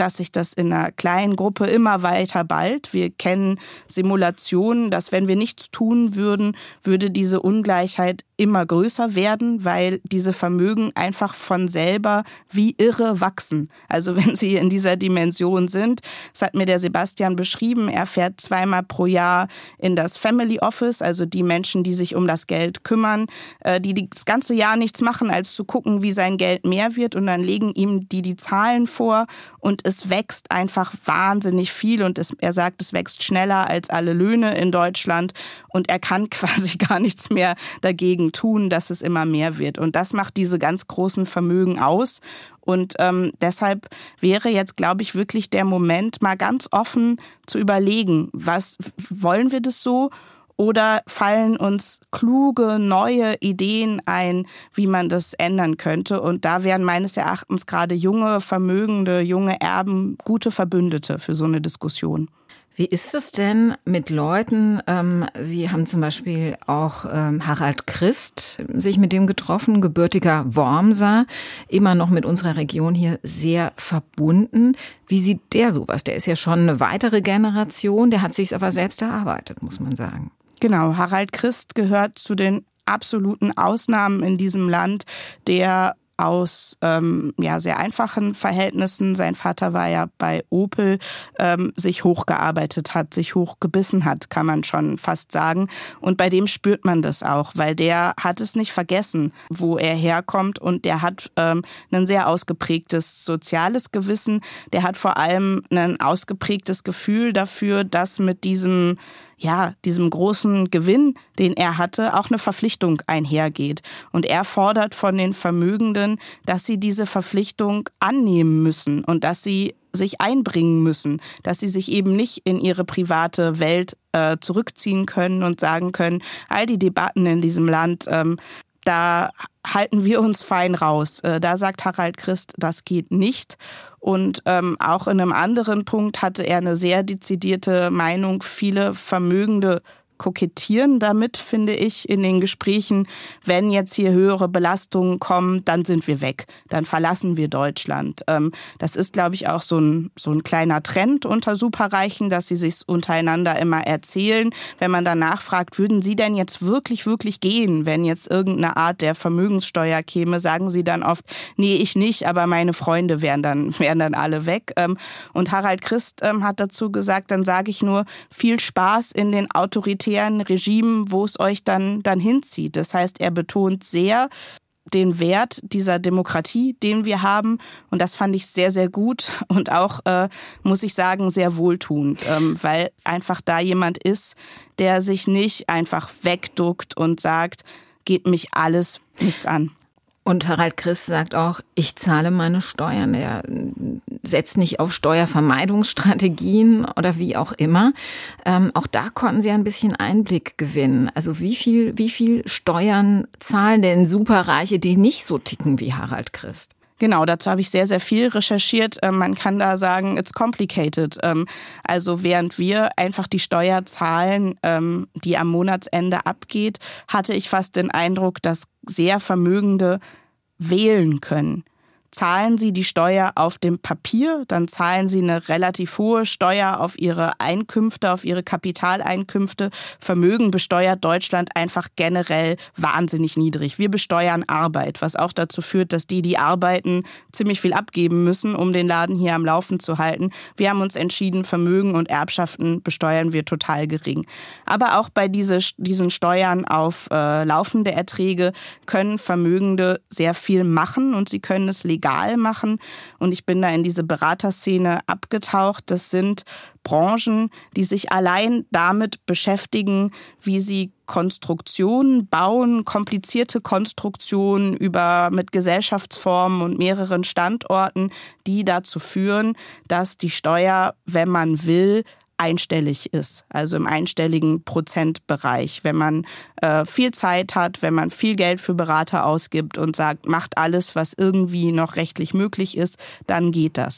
dass sich das in einer kleinen Gruppe immer weiter ballt. Wir kennen Simulationen, dass wenn wir nichts tun würden, würde diese Ungleichheit immer größer werden, weil diese Vermögen einfach von selber wie irre wachsen. Also wenn sie in dieser Dimension sind, das hat mir der Sebastian beschrieben, er fährt zweimal pro Jahr in das Family Office, also die Menschen, die sich um das Geld kümmern, die das ganze Jahr nichts machen, als zu gucken, wie sein Geld mehr wird, und dann legen ihm die die Zahlen vor und es wächst einfach wahnsinnig viel und es, er sagt, es wächst schneller als alle Löhne in Deutschland und er kann quasi gar nichts mehr dagegen tun, dass es immer mehr wird. Und das macht diese ganz großen Vermögen aus. Und ähm, deshalb wäre jetzt, glaube ich, wirklich der Moment, mal ganz offen zu überlegen, was wollen wir das so? Oder fallen uns kluge, neue Ideen ein, wie man das ändern könnte? Und da wären meines Erachtens gerade junge, vermögende, junge Erben gute Verbündete für so eine Diskussion. Wie ist es denn mit Leuten, ähm, Sie haben zum Beispiel auch ähm, Harald Christ sich mit dem getroffen, gebürtiger Wormser, immer noch mit unserer Region hier sehr verbunden. Wie sieht der sowas? Der ist ja schon eine weitere Generation, der hat sich's aber selbst erarbeitet, muss man sagen. Genau, Harald Christ gehört zu den absoluten Ausnahmen in diesem Land, der aus ähm, ja, sehr einfachen Verhältnissen, sein Vater war ja bei Opel, ähm, sich hochgearbeitet hat, sich hochgebissen hat, kann man schon fast sagen. Und bei dem spürt man das auch, weil der hat es nicht vergessen, wo er herkommt, und der hat ähm, ein sehr ausgeprägtes soziales Gewissen. Der hat vor allem ein ausgeprägtes Gefühl dafür, dass mit diesem ja, diesem großen Gewinn, den er hatte, auch eine Verpflichtung einhergeht. Und er fordert von den Vermögenden, dass sie diese Verpflichtung annehmen müssen und dass sie sich einbringen müssen, dass sie sich eben nicht in ihre private Welt äh, zurückziehen können und sagen können, all die Debatten in diesem Land, ähm, da halten wir uns fein raus. Äh, da sagt Harald Christ, das geht nicht. Und ähm, auch in einem anderen Punkt hatte er eine sehr dezidierte Meinung. Viele Vermögende kokettieren damit, finde ich, in den Gesprächen. Wenn jetzt hier höhere Belastungen kommen, dann sind wir weg. Dann verlassen wir Deutschland. Ähm, das ist, glaube ich, auch so ein, so ein kleiner Trend unter Superreichen, dass sie sich untereinander immer erzählen. Wenn man dann nachfragt, würden sie denn jetzt wirklich, wirklich gehen, wenn jetzt irgendeine Art der Vermögenssteuer käme, sagen sie dann oft, nee, ich nicht, aber meine Freunde wären dann, wären dann alle weg. Ähm, und Harald Christ ähm, hat dazu gesagt, dann sage ich nur, viel Spaß in den autoritären Regimen, wo es euch dann, dann hinzieht. Das heißt, er betont sehr den Wert dieser Demokratie, den wir haben. Und das fand ich sehr, sehr gut und auch, äh, muss ich sagen, sehr wohltuend, ähm, weil einfach da jemand ist, der sich nicht einfach wegduckt und sagt, geht mich alles nichts an. Und Harald Christ sagt auch, ich zahle meine Steuern. Er setzt nicht auf Steuervermeidungsstrategien oder wie auch immer. Ähm, auch da konnten Sie ein bisschen Einblick gewinnen. Also wie viel, wie viel Steuern zahlen denn Superreiche, die nicht so ticken wie Harald Christ? Genau, dazu habe ich sehr, sehr viel recherchiert. Man kann da sagen, it's complicated. Also während wir einfach die Steuer zahlen, die am Monatsende abgeht, hatte ich fast den Eindruck, dass sehr Vermögende wählen können. Zahlen Sie die Steuer auf dem Papier, dann zahlen Sie eine relativ hohe Steuer auf Ihre Einkünfte, auf Ihre Kapitaleinkünfte. Vermögen besteuert Deutschland einfach generell wahnsinnig niedrig. Wir besteuern Arbeit, was auch dazu führt, dass die, die arbeiten, ziemlich viel abgeben müssen, um den Laden hier am Laufen zu halten. Wir haben uns entschieden, Vermögen und Erbschaften besteuern wir total gering. Aber auch bei diese, diesen Steuern auf äh, laufende Erträge können Vermögende sehr viel machen und sie können es legal machen. Und ich bin da in diese Beraterszene abgetaucht. Das sind Branchen, die sich allein damit beschäftigen, wie sie Konstruktionen bauen, komplizierte Konstruktionen über mit Gesellschaftsformen und mehreren Standorten, die dazu führen, dass die Steuer, wenn man will, einstellig ist, also im einstelligen Prozentbereich. Wenn man äh, viel Zeit hat, wenn man viel Geld für Berater ausgibt und sagt, macht alles, was irgendwie noch rechtlich möglich ist, dann geht das.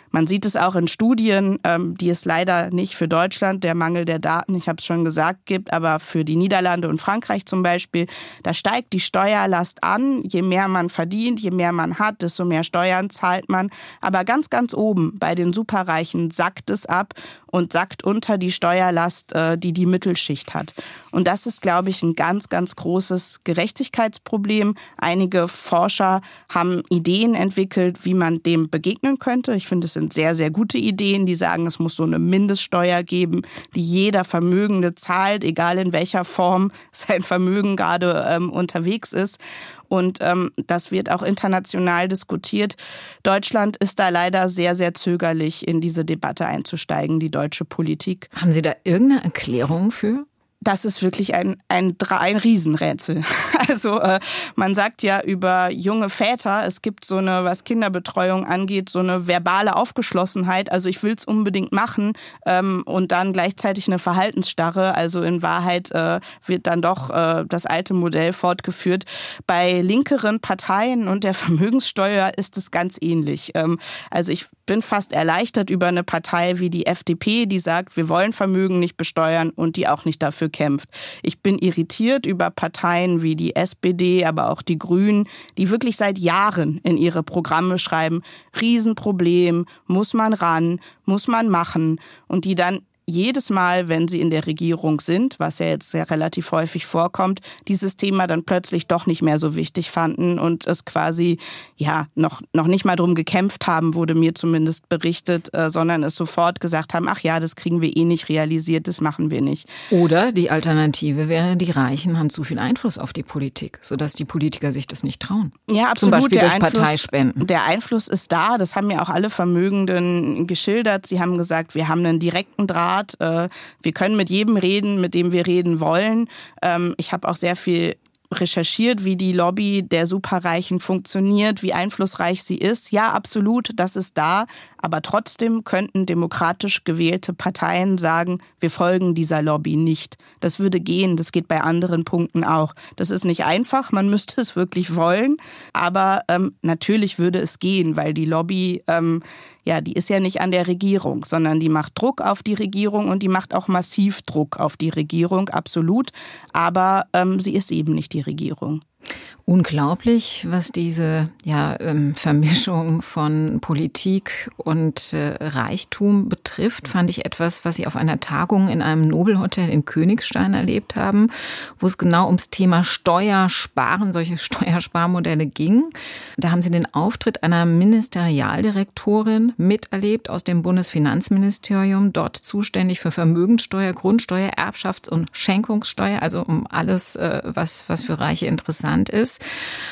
Man sieht es auch in Studien, ähm, die es leider nicht für Deutschland, der Mangel der Daten, ich habe es schon gesagt, gibt, aber für die Niederlande und Frankreich zum Beispiel, da steigt die Steuerlast an. Je mehr man verdient, je mehr man hat, desto mehr Steuern zahlt man. Aber ganz, ganz oben bei den Superreichen sackt es ab und sackt unter die Steuerlast, äh, die die Mittelschicht hat. Und das ist, glaube ich, ein ganz, ganz großes Gerechtigkeitsproblem. Einige Forscher haben Ideen entwickelt, wie man dem begegnen könnte. Ich finde, es sind sehr, sehr gute Ideen, die sagen, es muss so eine Mindeststeuer geben, die jeder Vermögende zahlt, egal in welcher Form sein Vermögen gerade ähm, unterwegs ist. Und ähm, das wird auch international diskutiert. Deutschland ist da leider sehr, sehr zögerlich, in diese Debatte einzusteigen, die deutsche Politik. Haben Sie da irgendeine Erklärung für? Das ist wirklich ein, ein, ein Riesenrätsel. Also äh, man sagt ja über junge Väter, es gibt so eine, was Kinderbetreuung angeht, so eine verbale Aufgeschlossenheit. Also ich will es unbedingt machen ähm, und dann gleichzeitig eine Verhaltensstarre. Also in Wahrheit äh, wird dann doch äh, das alte Modell fortgeführt. Bei linkeren Parteien und der Vermögenssteuer ist es ganz ähnlich. Ähm, also ich bin fast erleichtert über eine Partei wie die F D P, die sagt, wir wollen Vermögen nicht besteuern und die auch nicht dafür kämpft. Ich bin irritiert über Parteien wie die S P D, aber auch die Grünen, die wirklich seit Jahren in ihre Programme schreiben, Riesenproblem, muss man ran, muss man machen und die dann jedes Mal, wenn sie in der Regierung sind, was ja jetzt sehr relativ häufig vorkommt, dieses Thema dann plötzlich doch nicht mehr so wichtig fanden und es quasi ja noch, noch nicht mal drum gekämpft haben, wurde mir zumindest berichtet, äh, sondern es sofort gesagt haben, ach ja, das kriegen wir eh nicht realisiert, das machen wir nicht. Oder die Alternative wäre, die Reichen haben zu viel Einfluss auf die Politik, sodass die Politiker sich das nicht trauen. Ja, absolut. Zum Beispiel der durch Einfluss, Parteispenden. Der Einfluss ist da, das haben ja auch alle Vermögenden geschildert. Sie haben gesagt, wir haben einen direkten Draht. Wir können mit jedem reden, mit dem wir reden wollen. Ich habe auch sehr viel recherchiert, wie die Lobby der Superreichen funktioniert, wie einflussreich sie ist. Ja, absolut, das ist da. Aber trotzdem könnten demokratisch gewählte Parteien sagen, wir folgen dieser Lobby nicht. Das würde gehen, das geht bei anderen Punkten auch. Das ist nicht einfach, man müsste es wirklich wollen. Aber ähm, natürlich würde es gehen, weil die Lobby, ähm, ja, die ist ja nicht an der Regierung, sondern die macht Druck auf die Regierung und die macht auch massiv Druck auf die Regierung, absolut. Aber ähm, sie ist eben nicht die Regierung. Unglaublich, was diese ja, ähm, Vermischung von Politik und äh, Reichtum betrifft, fand ich etwas, was Sie auf einer Tagung in einem Nobelhotel in Königstein erlebt haben, wo es genau ums Thema Steuersparen, solche Steuersparmodelle ging. Da haben Sie den Auftritt einer Ministerialdirektorin miterlebt aus dem Bundesfinanzministerium, dort zuständig für Vermögenssteuer, Grundsteuer, Erbschafts- und Schenkungssteuer, also um alles, äh, was, was für Reiche interessant ist.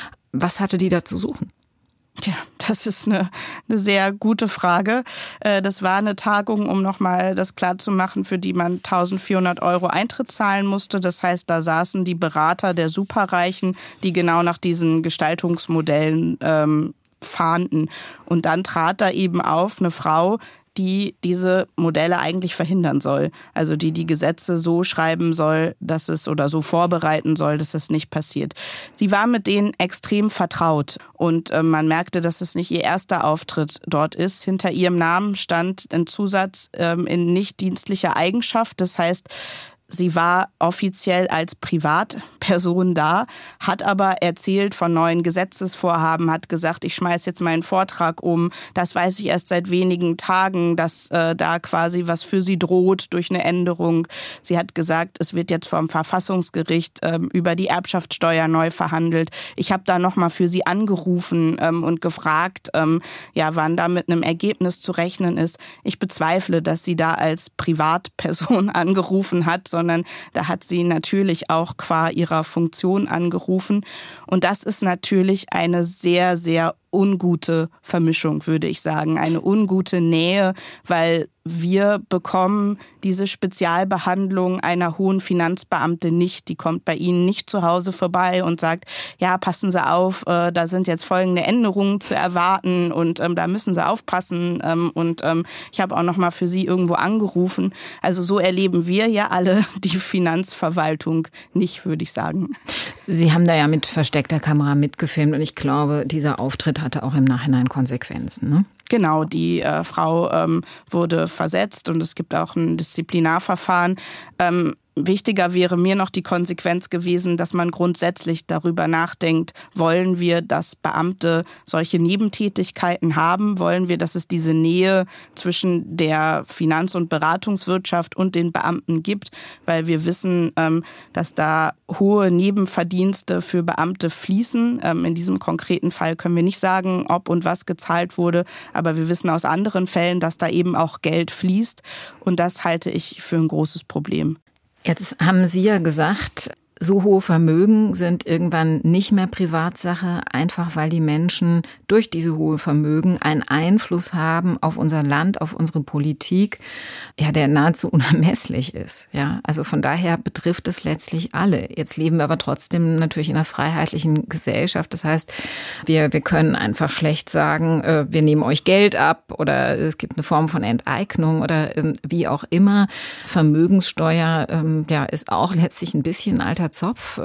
Was hatte die da zu suchen? Ja, das ist eine, eine sehr gute Frage. Das war eine Tagung, um nochmal das klarzumachen, für die man eintausendvierhundert Euro Eintritt zahlen musste. Das heißt, da saßen die Berater der Superreichen, die genau nach diesen Gestaltungsmodellen ähm, fahnden. Und dann trat da eben auf eine Frau, die diese Modelle eigentlich verhindern soll. Also die die Gesetze so schreiben soll, dass es oder so vorbereiten soll, dass es nicht passiert. Sie war mit denen extrem vertraut und äh, man merkte, dass es nicht ihr erster Auftritt dort ist. Hinter ihrem Namen stand ein Zusatz ähm, in nicht dienstlicher Eigenschaft. Das heißt, sie war offiziell als Privatperson da, hat aber erzählt von neuen Gesetzesvorhaben, hat gesagt, ich schmeiß jetzt meinen Vortrag um. Das weiß ich erst seit wenigen Tagen, dass äh, da quasi was für sie droht durch eine Änderung. Sie hat gesagt, es wird jetzt vom Verfassungsgericht ähm, über die Erbschaftssteuer neu verhandelt. Ich habe da nochmal für sie angerufen ähm, und gefragt, ähm, ja, wann da mit einem Ergebnis zu rechnen ist. Ich bezweifle, dass sie da als Privatperson angerufen hat, sondern da hat sie natürlich auch qua ihrer Funktion angerufen. Und das ist natürlich eine sehr, sehr ungute Vermischung, würde ich sagen. Eine ungute Nähe, weil wir bekommen diese Spezialbehandlung einer hohen Finanzbeamtin nicht. Die kommt bei Ihnen nicht zu Hause vorbei und sagt, ja, passen Sie auf, äh, da sind jetzt folgende Änderungen zu erwarten und ähm, da müssen Sie aufpassen. Ähm, und ähm, ich habe auch noch mal für Sie irgendwo angerufen. Also so erleben wir ja alle die Finanzverwaltung nicht, würde ich sagen. Sie haben da ja mit versteckter Kamera mitgefilmt und ich glaube, dieser Auftritt hatte auch im Nachhinein Konsequenzen, ne? Genau, die äh, Frau ähm, wurde versetzt und es gibt auch ein Disziplinarverfahren. Ähm, Wichtiger wäre mir noch die Konsequenz gewesen, dass man grundsätzlich darüber nachdenkt, wollen wir, dass Beamte solche Nebentätigkeiten haben? Wollen wir, dass es diese Nähe zwischen der Finanz- und Beratungswirtschaft und den Beamten gibt? Weil wir wissen, dass da hohe Nebenverdienste für Beamte fließen. In diesem konkreten Fall können wir nicht sagen, ob und was gezahlt wurde, aber wir wissen aus anderen Fällen, dass da eben auch Geld fließt und das halte ich für ein großes Problem. Jetzt haben Sie ja gesagt, so hohe Vermögen sind irgendwann nicht mehr Privatsache, einfach weil die Menschen durch diese hohe Vermögen einen Einfluss haben auf unser Land, auf unsere Politik, ja, der nahezu unermesslich ist. Ja, also von daher betrifft es letztlich alle. Jetzt leben wir aber trotzdem natürlich in einer freiheitlichen Gesellschaft. Das heißt, wir, wir können einfach schlecht sagen, äh, wir nehmen euch Geld ab oder es gibt eine Form von Enteignung oder ähm, wie auch immer. Vermögenssteuer ähm, ja, ist auch letztlich ein bisschen alter Zopf, äh,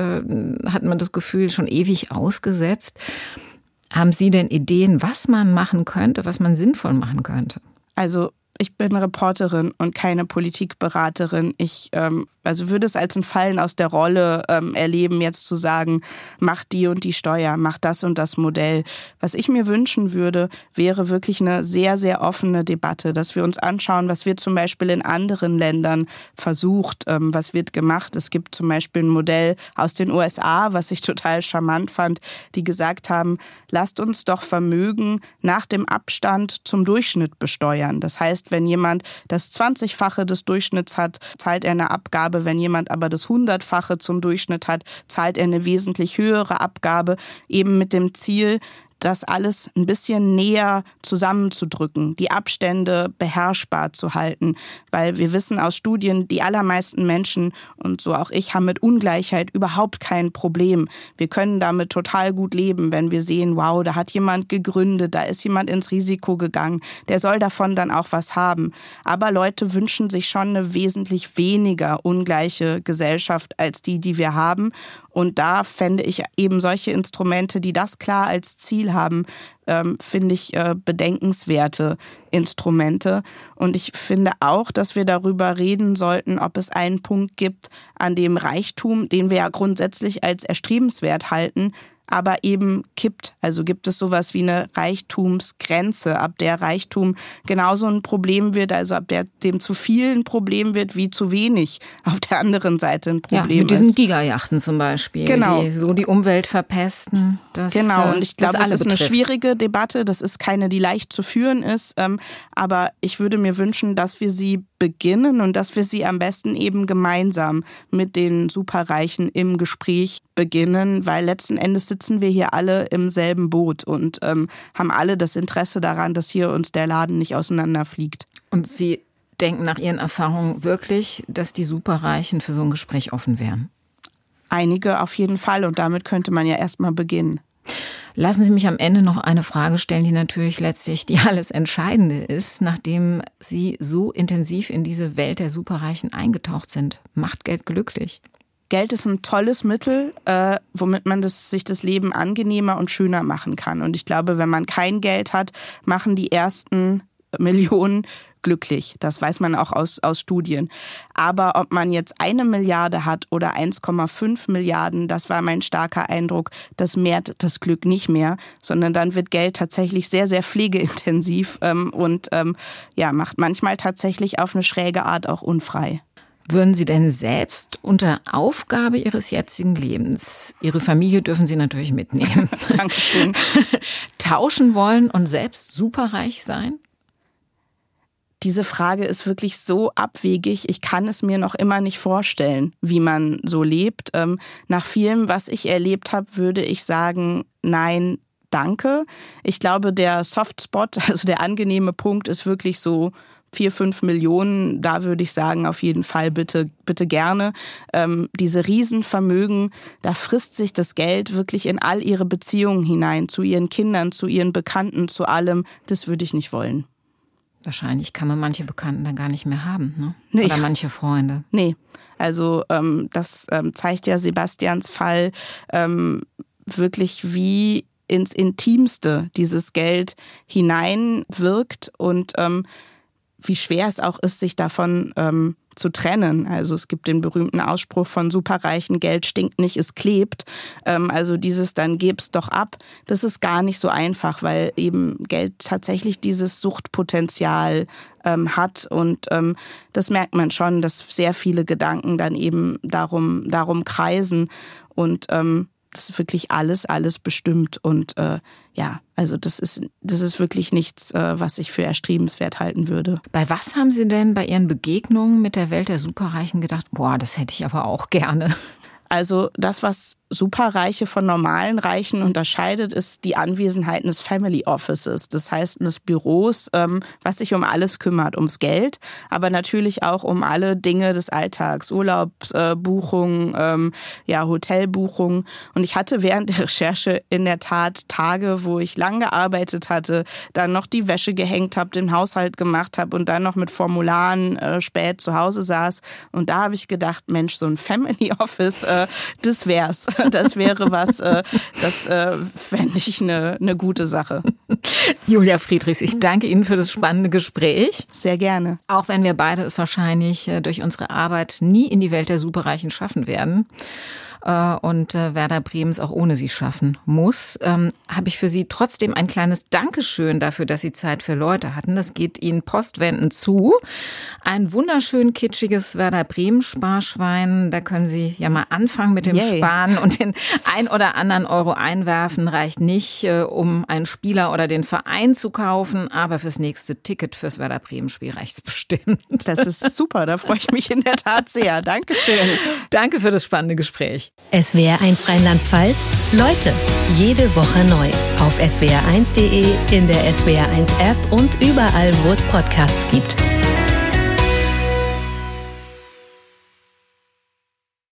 hat man das Gefühl, schon ewig ausgesetzt. Haben Sie denn Ideen, was man machen könnte, was man sinnvoll machen könnte? Also ich bin Reporterin und keine Politikberaterin. Ich ähm, also würde es als ein Fallen aus der Rolle ähm, erleben, jetzt zu sagen, mach die und die Steuer, mach das und das Modell. Was ich mir wünschen würde, wäre wirklich eine sehr, sehr offene Debatte, dass wir uns anschauen, was wird zum Beispiel in anderen Ländern versucht, ähm, was wird gemacht. Es gibt zum Beispiel ein Modell aus den U S A, was ich total charmant fand, die gesagt haben, lasst uns doch Vermögen nach dem Abstand zum Durchschnitt besteuern. Das heißt, wenn jemand das zwanzigfache des Durchschnitts hat, zahlt er eine Abgabe. Wenn jemand aber das hundertfache zum Durchschnitt hat, zahlt er eine wesentlich höhere Abgabe, eben mit dem Ziel, das alles ein bisschen näher zusammenzudrücken, die Abstände beherrschbar zu halten. Weil wir wissen aus Studien, die allermeisten Menschen, und so auch ich, haben mit Ungleichheit überhaupt kein Problem. Wir können damit total gut leben, wenn wir sehen, wow, da hat jemand gegründet, da ist jemand ins Risiko gegangen, der soll davon dann auch was haben. Aber Leute wünschen sich schon eine wesentlich weniger ungleiche Gesellschaft als die, die wir haben. Und da fände ich eben solche Instrumente, die das klar als Ziel haben, ähm, finde ich äh, bedenkenswerte Instrumente. Und ich finde auch, dass wir darüber reden sollten, ob es einen Punkt gibt, an dem Reichtum, den wir ja grundsätzlich als erstrebenswert halten, aber eben kippt. Also gibt es sowas wie eine Reichtumsgrenze, ab der Reichtum genauso ein Problem wird, also ab der dem zu viel ein Problem wird, wie zu wenig auf der anderen Seite ein Problem ist. Ja, mit diesen Gigajachten zum Beispiel, genau, die so die Umwelt verpesten. Das, genau, und ich glaube, das ist betrifft. eine schwierige Debatte, das ist keine, die leicht zu führen ist, aber ich würde mir wünschen, dass wir sie beginnen und dass wir sie am besten eben gemeinsam mit den Superreichen im Gespräch beginnen, weil letzten Endes sitzen wir hier alle im selben Boot und ähm, haben alle das Interesse daran, dass hier uns der Laden nicht auseinanderfliegt. Und Sie denken nach Ihren Erfahrungen wirklich, dass die Superreichen für so ein Gespräch offen wären? Einige auf jeden Fall und damit könnte man ja erstmal beginnen. Lassen Sie mich am Ende noch eine Frage stellen, die natürlich letztlich die alles Entscheidende ist, nachdem Sie so intensiv in diese Welt der Superreichen eingetaucht sind. Macht Geld glücklich? Geld ist ein tolles Mittel, äh, womit man das, sich das Leben angenehmer und schöner machen kann. Und ich glaube, wenn man kein Geld hat, machen die ersten Millionen glücklich. Das weiß man auch aus, aus Studien. Aber ob man jetzt eine Milliarde hat oder eins Komma fünf Milliarden, das war mein starker Eindruck, das mehrt das Glück nicht mehr, sondern dann wird Geld tatsächlich sehr, sehr pflegeintensiv ähm, und ähm, ja, macht manchmal tatsächlich auf eine schräge Art auch unfrei. Würden Sie denn selbst unter Aufgabe Ihres jetzigen Lebens, Ihre Familie dürfen Sie natürlich mitnehmen, Dankeschön, tauschen wollen und selbst superreich sein? Diese Frage ist wirklich so abwegig. Ich kann es mir noch immer nicht vorstellen, wie man so lebt. Ähm, nach vielem, was ich erlebt habe, würde ich sagen, nein, danke. Ich glaube, der Softspot, also der angenehme Punkt, ist wirklich so vier, fünf Millionen. Da würde ich sagen, auf jeden Fall bitte, bitte gerne. Ähm, diese Riesenvermögen, da frisst sich das Geld wirklich in all ihre Beziehungen hinein, zu ihren Kindern, zu ihren Bekannten, zu allem. Das würde ich nicht wollen. Wahrscheinlich kann man manche Bekannten dann gar nicht mehr haben, ne? Nee. Oder manche Freunde. Nee, also ähm, das ähm, zeigt ja Sebastians Fall ähm, wirklich, wie ins Intimste dieses Geld hineinwirkt und ähm, wie schwer es auch ist, sich davon ähm, zu trennen. Also es gibt den berühmten Ausspruch von Superreichen, Geld stinkt nicht, es klebt. Ähm, also dieses dann geb's doch ab, das ist gar nicht so einfach, weil eben Geld tatsächlich dieses Suchtpotenzial ähm, hat und ähm, das merkt man schon, dass sehr viele Gedanken dann eben darum, darum kreisen und ähm, das ist wirklich alles, alles bestimmt und äh, ja, also das ist, das ist wirklich nichts, äh, was ich für erstrebenswert halten würde. Bei was haben Sie denn bei Ihren Begegnungen mit der Welt der Superreichen gedacht, boah, das hätte ich aber auch gerne? Also das, was Superreiche von normalen Reichen unterscheidet, ist die Anwesenheit des Family Offices. Das heißt, des Büros, ähm, was sich um alles kümmert, ums Geld, aber natürlich auch um alle Dinge des Alltags, Urlaubsbuchungen, äh, ähm, ja, Hotelbuchungen. Und ich hatte während der Recherche in der Tat Tage, wo ich lang gearbeitet hatte, dann noch die Wäsche gehängt habe, den Haushalt gemacht habe und dann noch mit Formularen äh, spät zu Hause saß. Und da habe ich gedacht, Mensch, so ein Family Office, äh, das wär's. Das wäre was, äh, das äh, fände ich eine, eine gute Sache. Julia Friedrichs, ich danke Ihnen für das spannende Gespräch. Sehr gerne. Auch wenn wir beide es wahrscheinlich durch unsere Arbeit nie in die Welt der Superreichen schaffen werden. Und Werder Bremen es auch ohne sie schaffen muss, ähm, habe ich für Sie trotzdem ein kleines Dankeschön dafür, dass Sie Zeit für Leute hatten. Das geht Ihnen postwendend zu. Ein wunderschön kitschiges Werder Bremen Sparschwein. Da können Sie ja mal anfangen mit dem Yay. Sparen und den ein oder anderen Euro einwerfen. Reicht nicht, äh, um einen Spieler oder den Verein zu kaufen, aber fürs nächste Ticket fürs Werder Bremen Spiel reicht's bestimmt. Das ist super, da freue ich mich in der Tat sehr. Dankeschön. Danke für das spannende Gespräch. S W R eins Rheinland-Pfalz. Leute, jede Woche neu. Auf S W R eins punkt de, in der S W R eins App und überall, wo es Podcasts gibt.